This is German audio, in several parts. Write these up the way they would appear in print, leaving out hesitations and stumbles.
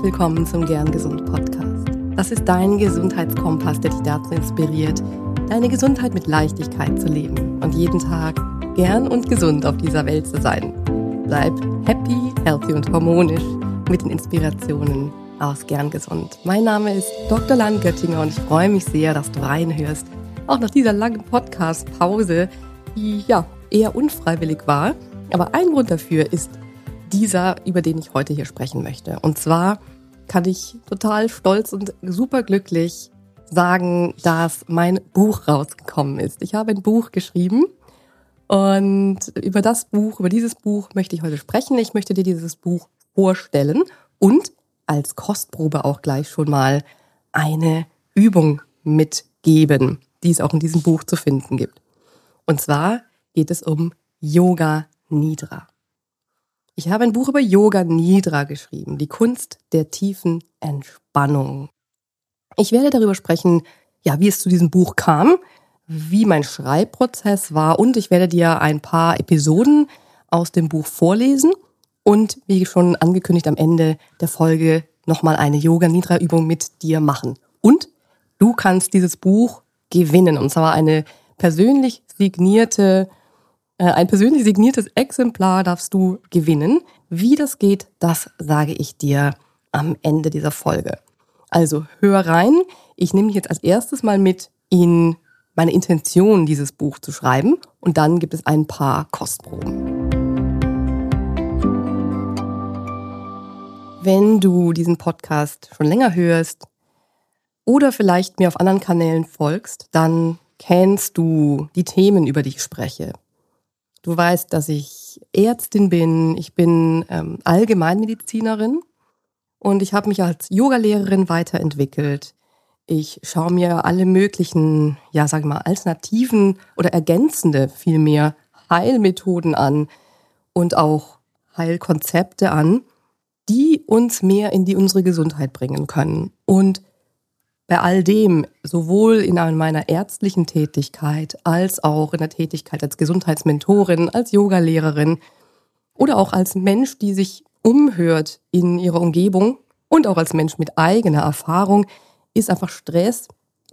Herzlich willkommen zum Gern Gesund Podcast. Das ist dein Gesundheitskompass, der dich dazu inspiriert, deine Gesundheit mit Leichtigkeit zu leben und jeden Tag gern und gesund auf dieser Welt zu sein. Bleib happy, healthy und harmonisch mit den Inspirationen aus Gern Gesund. Mein Name ist Dr. Lan Göttinger und ich freue mich sehr, dass du reinhörst. Auch nach dieser langen Podcast-Pause, die eher unfreiwillig war. Aber ein Grund dafür ist dieser, über den ich heute hier sprechen möchte. Und zwar kann ich total stolz und superglücklich sagen, dass mein Buch rausgekommen ist. Ich habe ein Buch geschrieben und über dieses Buch möchte ich heute sprechen. Ich möchte dir dieses Buch vorstellen und als Kostprobe auch gleich schon mal eine Übung mitgeben, die es auch in diesem Buch zu finden gibt. Und zwar geht es um Yoga Nidra. Ich habe ein Buch über Yoga Nidra geschrieben, die Kunst der tiefen Entspannung. Ich werde darüber sprechen, wie es zu diesem Buch kam, wie mein Schreibprozess war und ich werde dir ein paar Episoden aus dem Buch vorlesen und wie schon angekündigt am Ende der Folge nochmal eine Yoga Nidra Übung mit dir machen. Und du kannst dieses Buch gewinnen und zwar ein persönlich signiertes Exemplar darfst du gewinnen. Wie das geht, das sage ich dir am Ende dieser Folge. Also hör rein. Ich nehme dich jetzt als erstes mal mit in meine Intention, dieses Buch zu schreiben. Und dann gibt es ein paar Kostproben. Wenn du diesen Podcast schon länger hörst oder vielleicht mir auf anderen Kanälen folgst, dann kennst du die Themen, über die ich spreche. Du weißt, dass ich Ärztin bin, ich bin Allgemeinmedizinerin und ich habe mich als Yogalehrerin weiterentwickelt. Ich schaue mir alle möglichen, alternativen oder ergänzende vielmehr Heilmethoden an und auch Heilkonzepte an, die uns mehr in unsere Gesundheit bringen können. Und bei all dem, sowohl in meiner ärztlichen Tätigkeit als auch in der Tätigkeit als Gesundheitsmentorin, als Yogalehrerin oder auch als Mensch, die sich umhört in ihrer Umgebung und auch als Mensch mit eigener Erfahrung, ist einfach Stress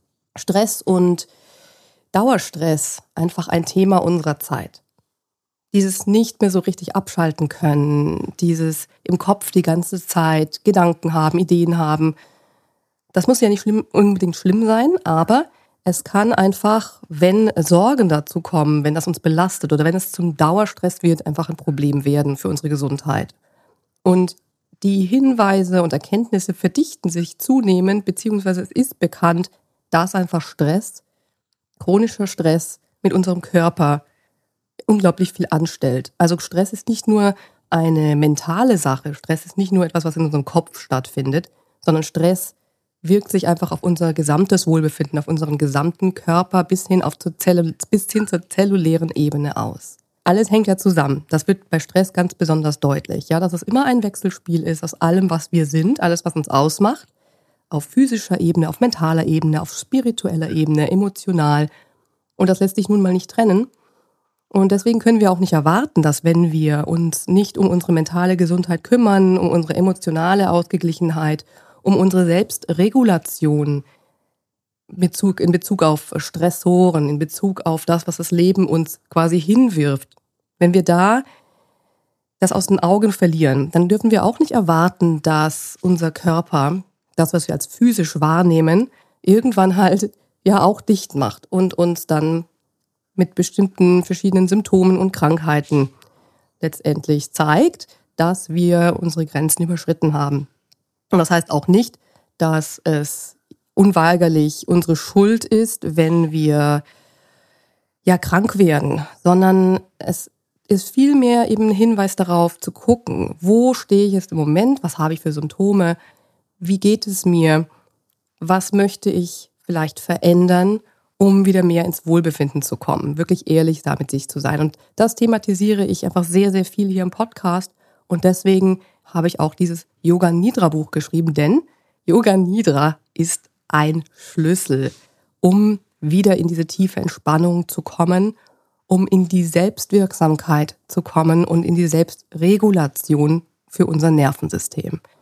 und Dauerstress einfach ein Thema unserer Zeit. Dieses nicht mehr so richtig abschalten können, dieses im Kopf die ganze Zeit Gedanken haben, Ideen haben. Das muss ja nicht unbedingt schlimm sein, aber es kann einfach, wenn Sorgen dazu kommen, wenn das uns belastet oder wenn es zum Dauerstress wird, einfach ein Problem werden für unsere Gesundheit. Und die Hinweise und Erkenntnisse verdichten sich zunehmend, beziehungsweise es ist bekannt, dass einfach chronischer Stress mit unserem Körper unglaublich viel anstellt. Also Stress ist nicht nur eine mentale Sache, Stress ist nicht nur etwas, was in unserem Kopf stattfindet, sondern Stress wirkt sich einfach auf unser gesamtes Wohlbefinden, auf unseren gesamten Körper bis hin zur zellulären Ebene aus. Alles hängt ja zusammen. Das wird bei Stress ganz besonders deutlich, dass es immer ein Wechselspiel ist aus allem, was wir sind, alles, was uns ausmacht, auf physischer Ebene, auf mentaler Ebene, auf spiritueller Ebene, emotional. Und das lässt sich nun mal nicht trennen. Und deswegen können wir auch nicht erwarten, dass wenn wir uns nicht um unsere mentale Gesundheit kümmern, um unsere emotionale Ausgeglichenheit, um unsere Selbstregulation in Bezug auf Stressoren, in Bezug auf das, was das Leben uns quasi hinwirft. Wenn wir da das aus den Augen verlieren, dann dürfen wir auch nicht erwarten, dass unser Körper, das, was wir als physisch wahrnehmen, irgendwann auch dicht macht und uns dann mit bestimmten verschiedenen Symptomen und Krankheiten letztendlich zeigt, dass wir unsere Grenzen überschritten haben. Und das heißt auch nicht, dass es unweigerlich unsere Schuld ist, wenn wir krank werden, sondern es ist vielmehr eben ein Hinweis darauf zu gucken, wo stehe ich jetzt im Moment, was habe ich für Symptome, wie geht es mir, was möchte ich vielleicht verändern, um wieder mehr ins Wohlbefinden zu kommen, wirklich ehrlich da mit sich zu sein. Und das thematisiere ich einfach sehr, sehr viel hier im Podcast und deswegen habe ich auch dieses Yoga Nidra Buch geschrieben, denn Yoga Nidra ist ein Schlüssel, um wieder in diese tiefe Entspannung zu kommen, um in die Selbstwirksamkeit zu kommen und in die Selbstregulation für unser Nervensystem.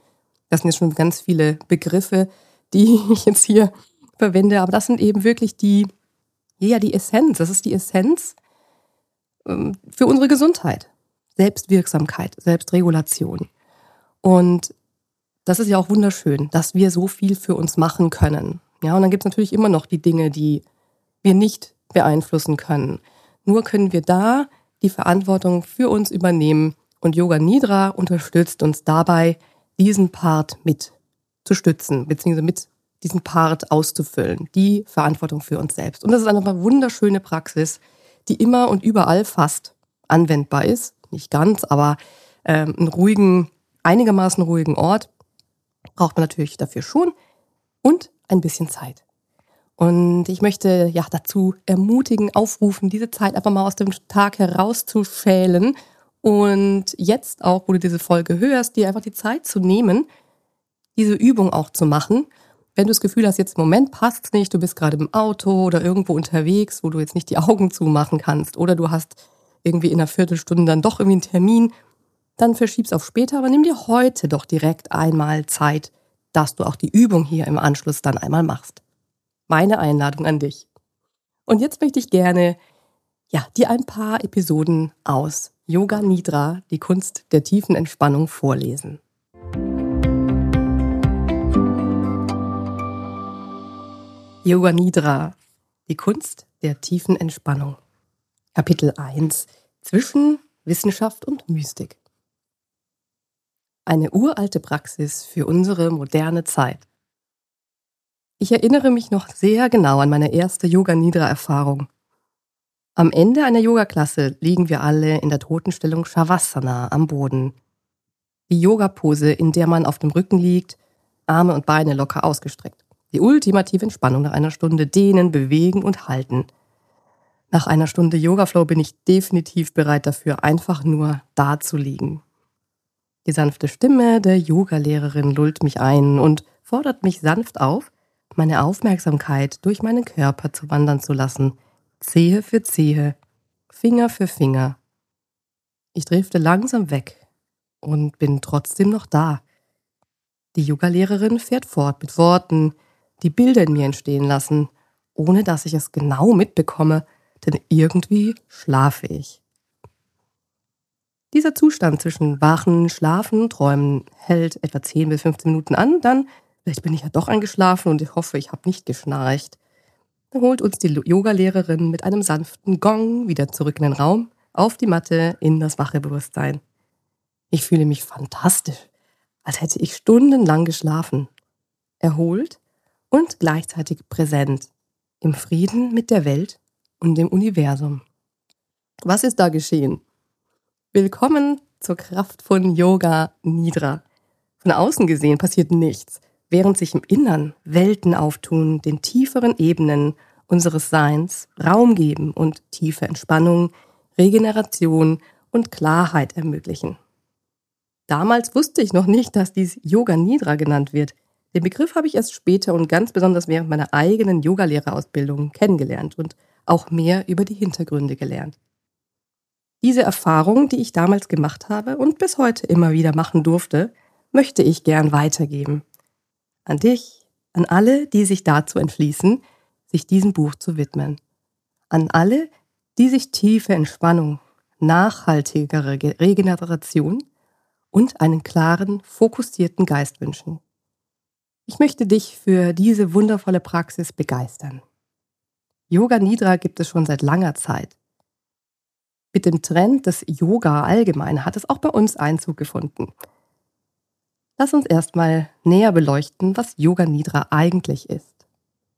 Das sind jetzt schon ganz viele Begriffe, die ich jetzt hier verwende, aber das sind eben wirklich die Essenz. Das ist die Essenz für unsere Gesundheit. Selbstwirksamkeit, Selbstregulation. Und das ist ja auch wunderschön, dass wir so viel für uns machen können. Ja, und dann gibt es natürlich immer noch die Dinge, die wir nicht beeinflussen können. Nur können wir da die Verantwortung für uns übernehmen. Und Yoga Nidra unterstützt uns dabei, diesen Part mit zu stützen, beziehungsweise mit diesen Part auszufüllen, die Verantwortung für uns selbst. Und das ist eine wunderschöne Praxis, die immer und überall fast anwendbar ist. Nicht ganz, aber einen einigermaßen ruhigen Ort braucht man natürlich dafür schon und ein bisschen Zeit. Und ich möchte dazu ermutigen, aufrufen, diese Zeit einfach mal aus dem Tag herauszuschälen und jetzt auch, wo du diese Folge hörst, dir einfach die Zeit zu nehmen, diese Übung auch zu machen. Wenn du das Gefühl hast, jetzt im Moment passt es nicht, du bist gerade im Auto oder irgendwo unterwegs, wo du jetzt nicht die Augen zumachen kannst oder du hast irgendwie in einer Viertelstunde dann doch irgendwie einen Termin, dann verschieb's auf später, aber nimm dir heute doch direkt einmal Zeit, dass du auch die Übung hier im Anschluss dann einmal machst. Meine Einladung an dich. Und jetzt möchte ich gerne dir ein paar Episoden aus Yoga Nidra, die Kunst der tiefen Entspannung, vorlesen. Yoga Nidra, die Kunst der tiefen Entspannung. Kapitel 1: Zwischen Wissenschaft und Mystik. Eine uralte Praxis für unsere moderne Zeit. Ich erinnere mich noch sehr genau an meine erste Yoga-Nidra-Erfahrung. Am Ende einer Yogaklasse liegen wir alle in der Totenstellung Shavasana am Boden. Die Yoga-Pose, in der man auf dem Rücken liegt, Arme und Beine locker ausgestreckt. Die ultimative Entspannung nach einer Stunde dehnen, bewegen und halten. Nach einer Stunde Yoga-Flow bin ich definitiv bereit dafür, einfach nur da zu liegen. Die sanfte Stimme der Yogalehrerin lullt mich ein und fordert mich sanft auf, meine Aufmerksamkeit durch meinen Körper zu wandern zu lassen, Zehe für Zehe, Finger für Finger. Ich drifte langsam weg und bin trotzdem noch da. Die Yogalehrerin fährt fort mit Worten, die Bilder in mir entstehen lassen, ohne dass ich es genau mitbekomme, denn irgendwie schlafe ich. Dieser Zustand zwischen Wachen, Schlafen, Träumen hält etwa 10 bis 15 Minuten an, dann, vielleicht bin ich ja doch eingeschlafen und ich hoffe, ich habe nicht geschnarcht. Dann holt uns die Yogalehrerin mit einem sanften Gong wieder zurück in den Raum, auf die Matte, in das wache Bewusstsein. Ich fühle mich fantastisch, als hätte ich stundenlang geschlafen, erholt und gleichzeitig präsent, im Frieden mit der Welt und dem Universum. Was ist da geschehen? Willkommen zur Kraft von Yoga Nidra. Von außen gesehen passiert nichts, während sich im Innern Welten auftun, den tieferen Ebenen unseres Seins Raum geben und tiefe Entspannung, Regeneration und Klarheit ermöglichen. Damals wusste ich noch nicht, dass dies Yoga Nidra genannt wird. Den Begriff habe ich erst später und ganz besonders während meiner eigenen Yogalehrerausbildung kennengelernt und auch mehr über die Hintergründe gelernt. Diese Erfahrung, die ich damals gemacht habe und bis heute immer wieder machen durfte, möchte ich gern weitergeben. An dich, an alle, die sich dazu entschließen, sich diesem Buch zu widmen. An alle, die sich tiefe Entspannung, nachhaltigere Regeneration und einen klaren, fokussierten Geist wünschen. Ich möchte dich für diese wundervolle Praxis begeistern. Yoga Nidra gibt es schon seit langer Zeit. Mit dem Trend des Yoga allgemein hat es auch bei uns Einzug gefunden. Lass uns erstmal näher beleuchten, was Yoga Nidra eigentlich ist.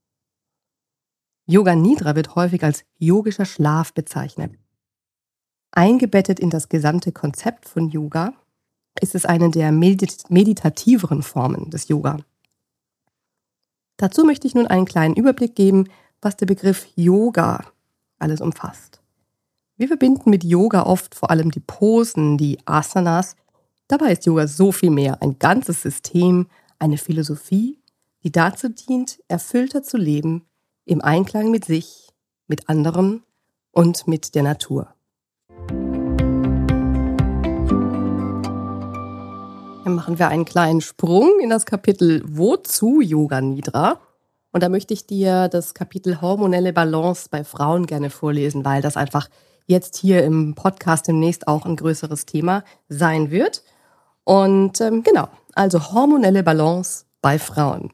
Yoga Nidra wird häufig als yogischer Schlaf bezeichnet. Eingebettet in das gesamte Konzept von Yoga ist es eine der meditativeren Formen des Yoga. Dazu möchte ich nun einen kleinen Überblick geben, was der Begriff Yoga alles umfasst. Wir verbinden mit Yoga oft vor allem die Posen, die Asanas. Dabei ist Yoga so viel mehr, ein ganzes System, eine Philosophie, die dazu dient, erfüllter zu leben, im Einklang mit sich, mit anderen und mit der Natur. Dann machen wir einen kleinen Sprung in das Kapitel Wozu Yoga Nidra? Und da möchte ich dir das Kapitel Hormonelle Balance bei Frauen gerne vorlesen, weil das einfach jetzt hier im Podcast demnächst auch ein größeres Thema sein wird. Und genau, also hormonelle Balance bei Frauen.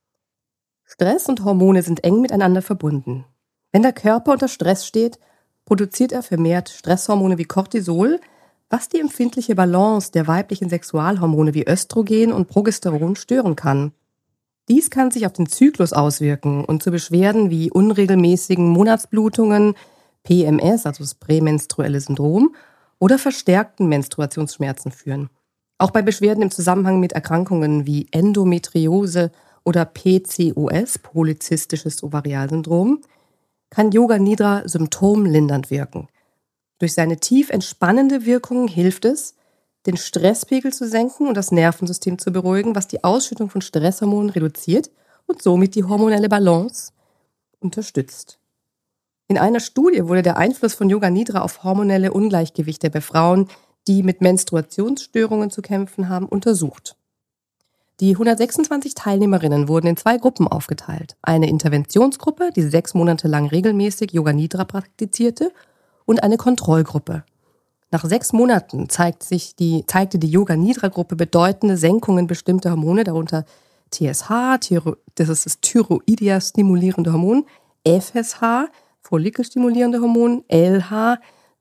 Stress und Hormone sind eng miteinander verbunden. Wenn der Körper unter Stress steht, produziert er vermehrt Stresshormone wie Cortisol, was die empfindliche Balance der weiblichen Sexualhormone wie Östrogen und Progesteron stören kann. Dies kann sich auf den Zyklus auswirken und zu Beschwerden wie unregelmäßigen Monatsblutungen, PMS, also das prämenstruelle Syndrom, oder verstärkten Menstruationsschmerzen führen. Auch bei Beschwerden im Zusammenhang mit Erkrankungen wie Endometriose oder PCOS, polyzystisches Ovarialsyndrom, kann Yoga Nidra symptomlindernd wirken. Durch seine tief entspannende Wirkung hilft es, den Stresspegel zu senken und das Nervensystem zu beruhigen, was die Ausschüttung von Stresshormonen reduziert und somit die hormonelle Balance unterstützt. In einer Studie wurde der Einfluss von Yoga Nidra auf hormonelle Ungleichgewichte bei Frauen, die mit Menstruationsstörungen zu kämpfen haben, untersucht. Die 126 Teilnehmerinnen wurden in 2 Gruppen aufgeteilt. Eine Interventionsgruppe, die 6 Monate lang regelmäßig Yoga Nidra praktizierte, und eine Kontrollgruppe. Nach 6 Monaten zeigte die Yoga Nidra Gruppe bedeutende Senkungen bestimmter Hormone, darunter TSH, das ist das Thyroidia-stimulierende Hormon, FSH, follikelstimulierende Hormon, LH,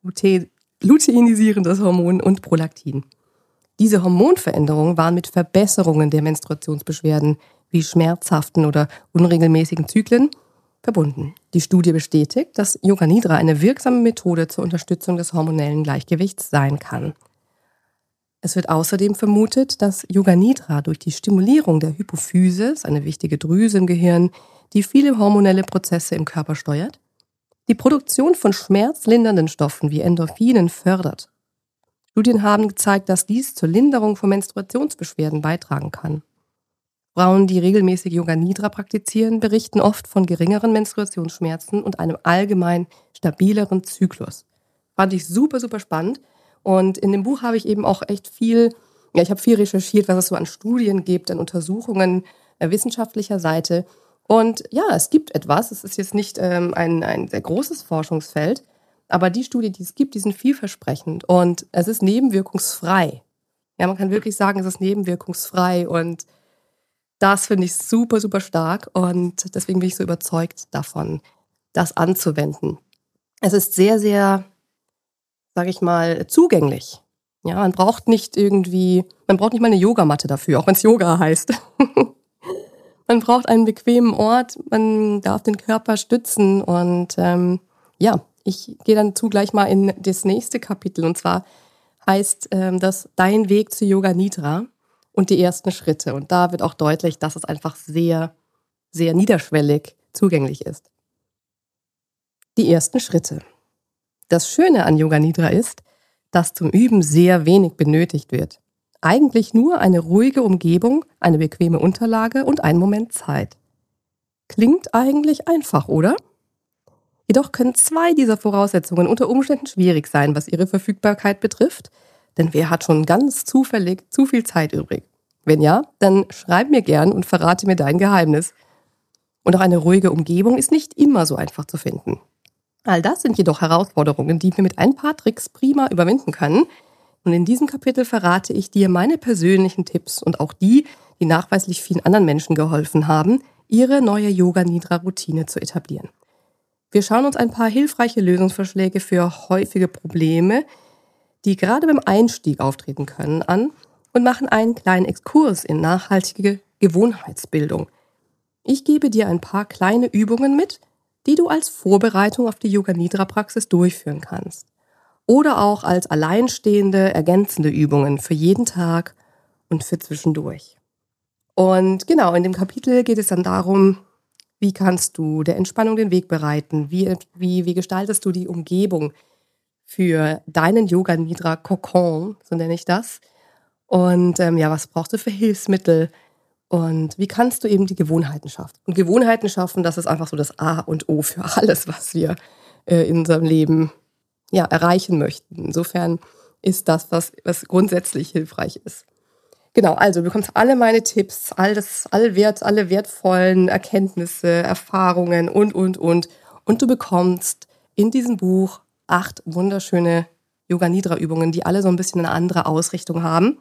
luteinisierendes Hormon und Prolaktin. Diese Hormonveränderungen waren mit Verbesserungen der Menstruationsbeschwerden wie schmerzhaften oder unregelmäßigen Zyklen verbunden. Die Studie bestätigt, dass Yoga Nidra eine wirksame Methode zur Unterstützung des hormonellen Gleichgewichts sein kann. Es wird außerdem vermutet, dass Yoga Nidra durch die Stimulierung der Hypophyse, eine wichtige Drüse im Gehirn, die viele hormonelle Prozesse im Körper steuert, die Produktion von schmerzlindernden Stoffen wie Endorphinen fördert. Studien haben gezeigt, dass dies zur Linderung von Menstruationsbeschwerden beitragen kann. Frauen, die regelmäßig Yoga Nidra praktizieren, berichten oft von geringeren Menstruationsschmerzen und einem allgemein stabileren Zyklus. Fand ich super, super spannend. Und in dem Buch habe ich eben auch echt viel recherchiert, was es so an Studien gibt, an Untersuchungen wissenschaftlicher Seite. Und ja, es gibt etwas. Es ist jetzt nicht ein sehr großes Forschungsfeld, aber die Studien, die es gibt, die sind vielversprechend. Und es ist nebenwirkungsfrei. Ja, man kann wirklich sagen, es ist nebenwirkungsfrei. Und das finde ich super, super stark. Und deswegen bin ich so überzeugt davon, das anzuwenden. Es ist sehr, sehr, sage ich mal, zugänglich. Ja, man braucht nicht mal eine Yogamatte dafür, auch wenn es Yoga heißt. Man braucht einen bequemen Ort, man darf den Körper stützen und ich gehe dann gleich mal in das nächste Kapitel und zwar heißt das Dein Weg zu Yoga Nidra und die ersten Schritte und da wird auch deutlich, dass es einfach sehr, sehr niederschwellig zugänglich ist. Die ersten Schritte. Das Schöne an Yoga Nidra ist, dass zum Üben sehr wenig benötigt wird. Eigentlich nur eine ruhige Umgebung, eine bequeme Unterlage und einen Moment Zeit. Klingt eigentlich einfach, oder? Jedoch können 2 dieser Voraussetzungen unter Umständen schwierig sein, was ihre Verfügbarkeit betrifft, denn wer hat schon ganz zufällig zu viel Zeit übrig? Wenn ja, dann schreib mir gern und verrate mir dein Geheimnis. Und auch eine ruhige Umgebung ist nicht immer so einfach zu finden. All das sind jedoch Herausforderungen, die wir mit ein paar Tricks prima überwinden können. Und in diesem Kapitel verrate ich dir meine persönlichen Tipps und auch die nachweislich vielen anderen Menschen geholfen haben, ihre neue Yoga-Nidra-Routine zu etablieren. Wir schauen uns ein paar hilfreiche Lösungsvorschläge für häufige Probleme, die gerade beim Einstieg auftreten können, an und machen einen kleinen Exkurs in nachhaltige Gewohnheitsbildung. Ich gebe dir ein paar kleine Übungen mit, die du als Vorbereitung auf die Yoga-Nidra-Praxis durchführen kannst. Oder auch als alleinstehende, ergänzende Übungen für jeden Tag und für zwischendurch. Und genau, in dem Kapitel geht es dann darum, wie kannst du der Entspannung den Weg bereiten, wie gestaltest du die Umgebung für deinen Yoga-Nidra-Kokon, so nenne ich das. Und was brauchst du für Hilfsmittel und wie kannst du eben die Gewohnheiten schaffen. Und Gewohnheiten schaffen, das ist einfach so das A und O für alles, was wir in unserem Leben erreichen möchten. Insofern ist das, was grundsätzlich hilfreich ist. Genau, also du bekommst alle meine Tipps, alle wertvollen Erkenntnisse, Erfahrungen und. Und du bekommst in diesem Buch 8 wunderschöne Yoga-Nidra-Übungen, die alle so ein bisschen eine andere Ausrichtung haben.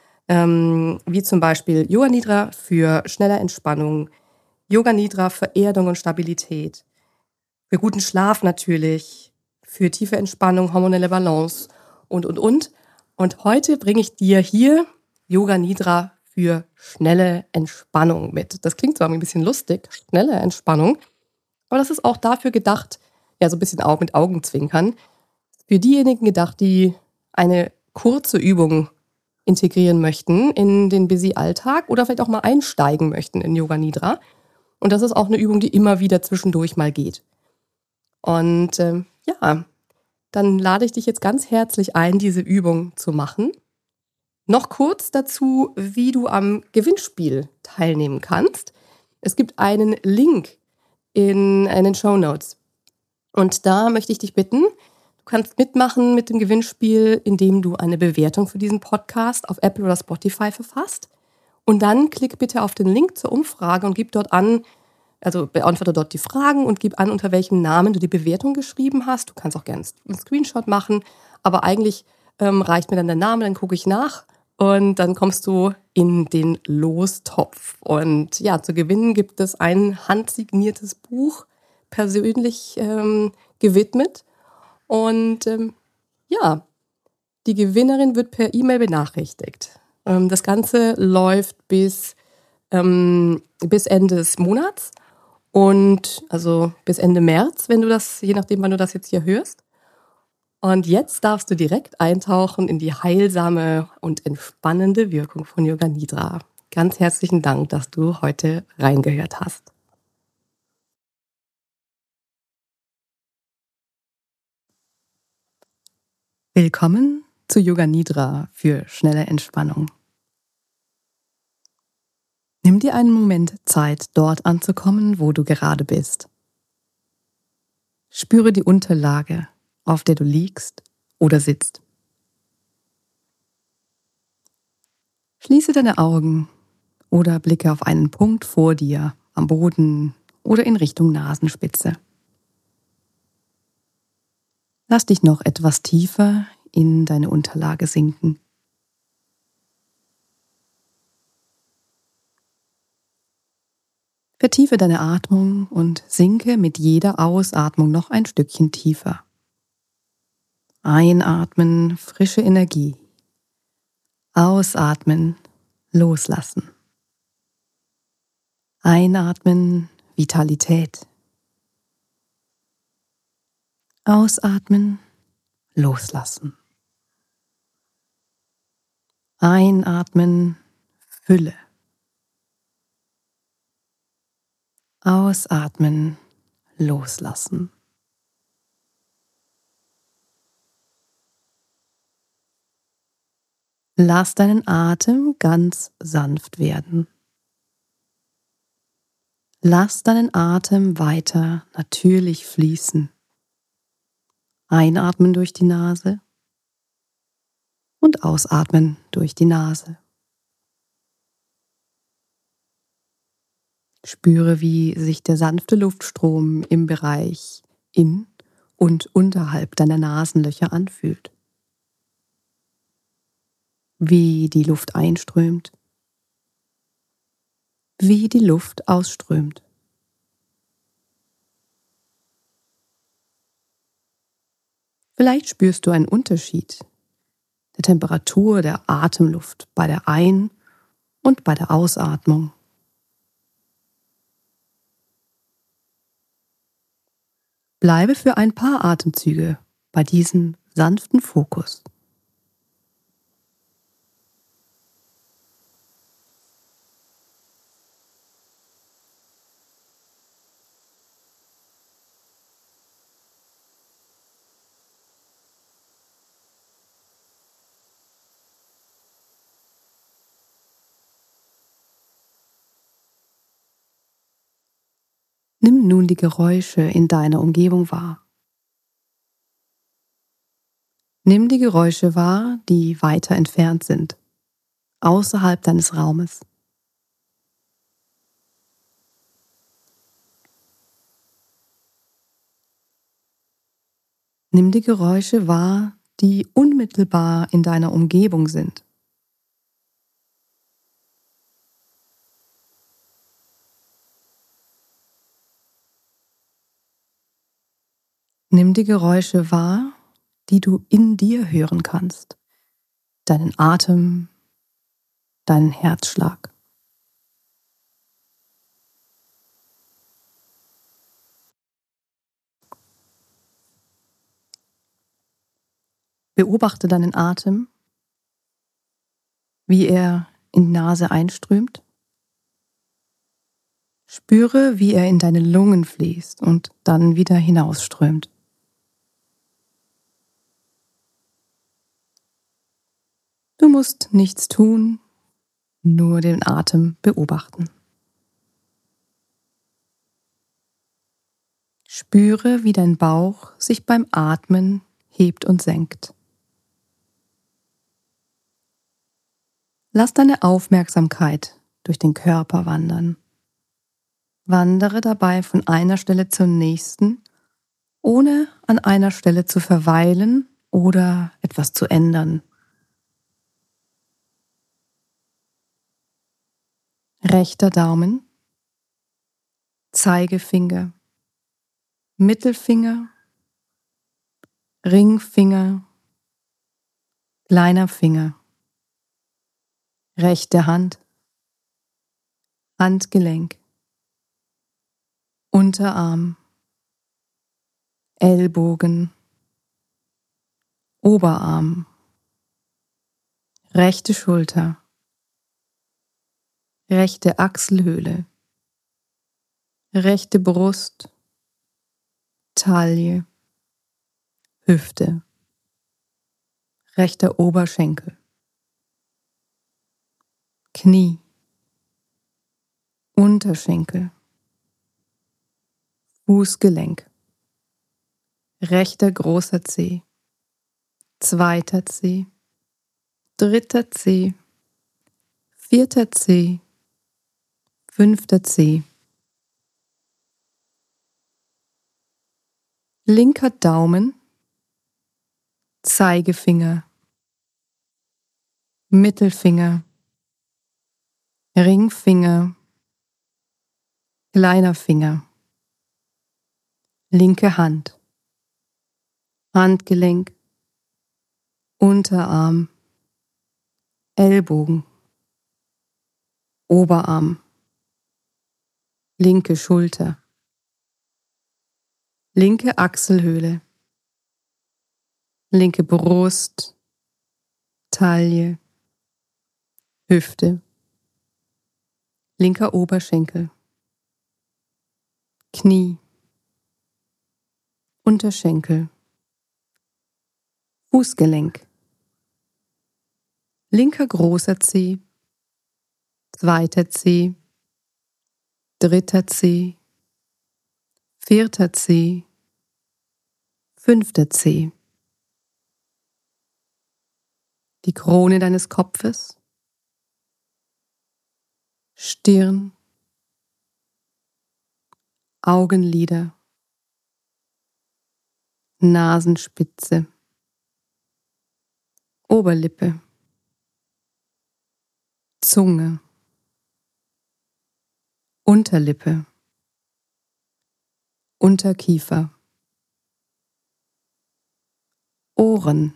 Wie zum Beispiel Yoga Nidra für schnelle Entspannung, Yoga Nidra für Erdung und Stabilität, für guten Schlaf natürlich, für tiefe Entspannung, hormonelle Balance und. Und heute bringe ich dir hier Yoga Nidra für schnelle Entspannung mit. Das klingt zwar ein bisschen lustig, schnelle Entspannung, aber das ist auch dafür gedacht, ja, so ein bisschen auch mit Augenzwinkern, für diejenigen gedacht, die eine kurze Übung integrieren möchten in den busy Alltag oder vielleicht auch mal einsteigen möchten in Yoga Nidra. Und das ist auch eine Übung, die immer wieder zwischendurch mal geht. Und ja, dann lade ich dich jetzt ganz herzlich ein, diese Übung zu machen. Noch kurz dazu, wie du am Gewinnspiel teilnehmen kannst. Es gibt einen Link in den Shownotes. Und da möchte ich dich bitten, du kannst mitmachen mit dem Gewinnspiel, indem du eine Bewertung für diesen Podcast auf Apple oder Spotify verfasst. Und dann klick bitte auf den Link zur Umfrage und gib dort an, also beantworte dort die Fragen und gib an, unter welchem Namen du die Bewertung geschrieben hast. Du kannst auch gerne einen Screenshot machen, aber eigentlich reicht mir dann der Name, dann gucke ich nach und dann kommst du in den Lostopf. Und ja, zu gewinnen gibt es ein handsigniertes Buch, persönlich gewidmet. Und ja, die Gewinnerin wird per E-Mail benachrichtigt. Das Ganze läuft bis Ende des Monats und also bis Ende März, wenn du das, je nachdem, wann du das jetzt hier hörst. Und jetzt darfst du direkt eintauchen in die heilsame und entspannende Wirkung von Yoga Nidra. Ganz herzlichen Dank, dass du heute reingehört hast. Willkommen zu Yoga Nidra für schnelle Entspannung. Nimm dir einen Moment Zeit, dort anzukommen, wo du gerade bist. Spüre die Unterlage, auf der du liegst oder sitzt. Schließe deine Augen oder blicke auf einen Punkt vor dir, am Boden oder in Richtung Nasenspitze. Lass dich noch etwas tiefer in deine Unterlage sinken. Vertiefe deine Atmung und sinke mit jeder Ausatmung noch ein Stückchen tiefer. Einatmen, frische Energie. Ausatmen, loslassen. Einatmen, Vitalität. Ausatmen, loslassen. Einatmen, Fülle. Ausatmen, loslassen. Lass deinen Atem ganz sanft werden. Lass deinen Atem weiter natürlich fließen. Einatmen durch die Nase und ausatmen durch die Nase. Spüre, wie sich der sanfte Luftstrom im Bereich in und unterhalb deiner Nasenlöcher anfühlt. Wie die Luft einströmt, wie die Luft ausströmt. Vielleicht spürst du einen Unterschied der Temperatur der Atemluft bei der Ein- und bei der Ausatmung. Bleibe für ein paar Atemzüge bei diesem sanften Fokus. Nimm nun die Geräusche in deiner Umgebung wahr. Nimm die Geräusche wahr, die weiter entfernt sind. außerhalb deines Raumes. Nimm die Geräusche wahr, die unmittelbar in deiner Umgebung sind. Nimm die Geräusche wahr, die du in dir hören kannst. Deinen Atem, deinen Herzschlag. Beobachte deinen Atem, wie er in die Nase einströmt. Spüre, wie er in deine Lungen fließt und dann wieder hinausströmt. Du musst nichts tun, nur den Atem beobachten. Spüre, wie dein Bauch sich beim Atmen hebt und senkt. Lass deine Aufmerksamkeit durch den Körper wandern. Wandere dabei von einer Stelle zur nächsten, ohne an einer Stelle zu verweilen oder etwas zu ändern. Rechter Daumen, Zeigefinger, Mittelfinger, Ringfinger, kleiner Finger, rechte Hand, Handgelenk, Unterarm, Ellbogen, Oberarm, rechte Schulter, rechte Achselhöhle, rechte Brust, Taille, Hüfte, rechter Oberschenkel, Knie, Unterschenkel, Fußgelenk, rechter großer Zeh, zweiter Zeh, dritter Zeh, vierter Zeh, fünfter Zeh, linker Daumen, Zeigefinger, Mittelfinger, Ringfinger, kleiner Finger, linke Hand, Handgelenk, Unterarm, Ellbogen, Oberarm, linke Schulter, linke Achselhöhle, linke Brust, Taille, Hüfte, linker Oberschenkel, Knie, Unterschenkel, Fußgelenk, linker großer Zeh, zweiter Zeh, dritter Zeh, vierter Zeh, fünfter Zeh, die Krone deines Kopfes, Stirn, Augenlider, Nasenspitze, Oberlippe, Zunge, Unterlippe, Unterkiefer, Ohren,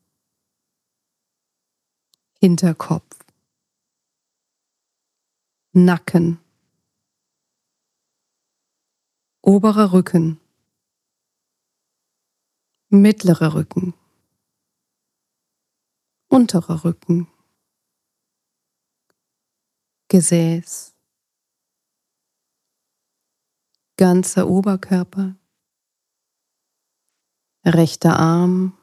Hinterkopf, Nacken, oberer Rücken, mittlerer Rücken, unterer Rücken, Gesäß, ganzer Oberkörper, rechter Arm,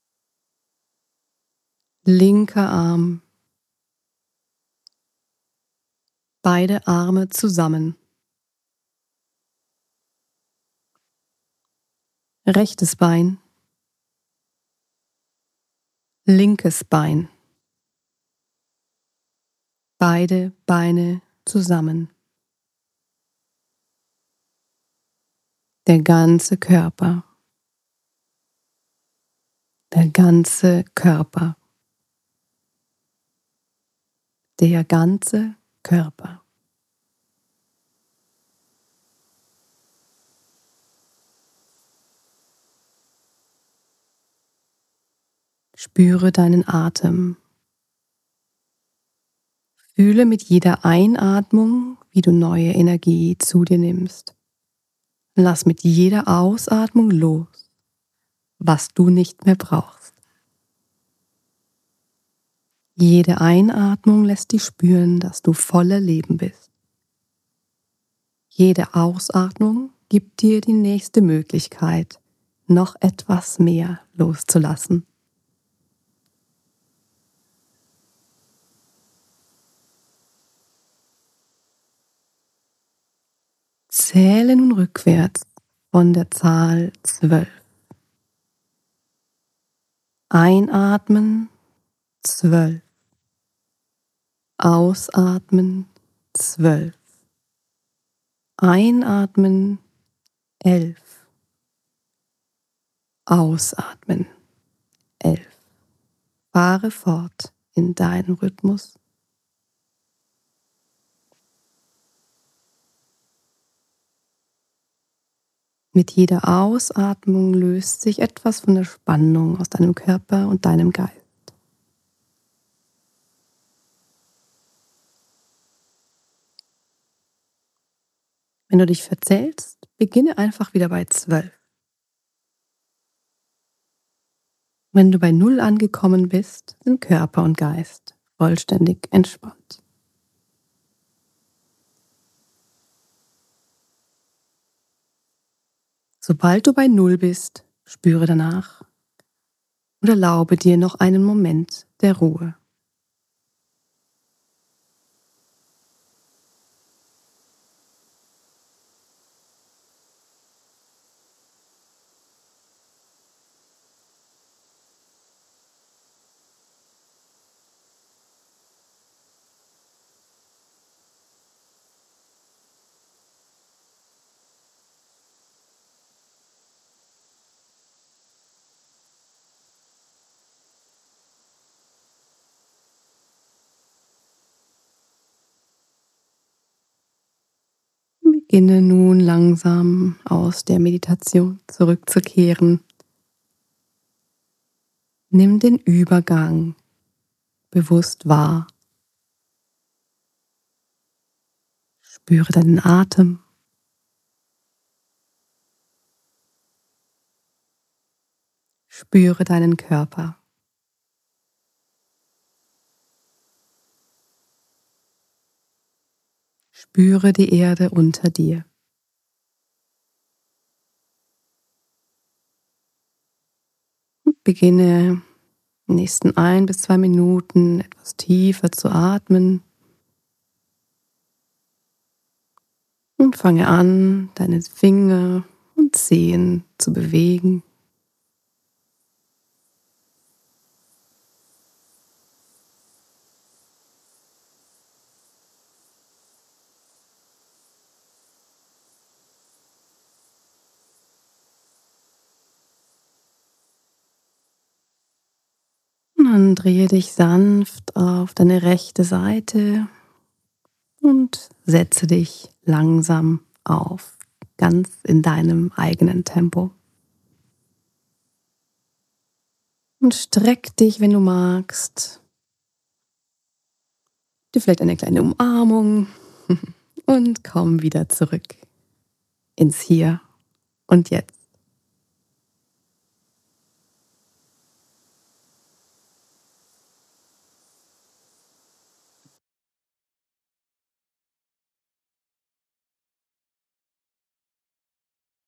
linker Arm, beide Arme zusammen, rechtes Bein, linkes Bein, Beide Beine zusammen. Der ganze Körper. Der ganze Körper. Der ganze Körper. Spüre deinen Atem. Fühle mit jeder Einatmung, wie du neue Energie zu dir nimmst. Lass mit jeder Ausatmung los, was du nicht mehr brauchst. Jede Einatmung lässt dich spüren, dass du voller Leben bist. Jede Ausatmung gibt dir die nächste Möglichkeit, noch etwas mehr loszulassen. Zähle nun rückwärts von der Zahl 12. Einatmen 12. Ausatmen 12. Einatmen 11. Ausatmen 11. Fahre fort in deinem Rhythmus. Mit jeder Ausatmung löst sich etwas von der Spannung aus deinem Körper und deinem Geist. Wenn du dich verzählst, beginne einfach wieder bei 12. Wenn du bei 0 angekommen bist, sind Körper und Geist vollständig entspannt. Sobald du bei 0 bist, spüre danach und erlaube dir noch einen Moment der Ruhe. Beginne nun langsam aus der Meditation zurückzukehren. Nimm den Übergang bewusst wahr. Spüre deinen Atem. Spüre deinen Körper. Spüre die Erde unter dir. Und beginne in den nächsten 1 bis 2 Minuten etwas tiefer zu atmen. Und fange an, deine Finger und Zehen zu bewegen. Und dann drehe dich sanft auf deine rechte Seite und setze dich langsam auf, ganz in deinem eigenen Tempo. Und streck dich, wenn du magst. Dir vielleicht eine kleine Umarmung und komm wieder zurück ins Hier und Jetzt.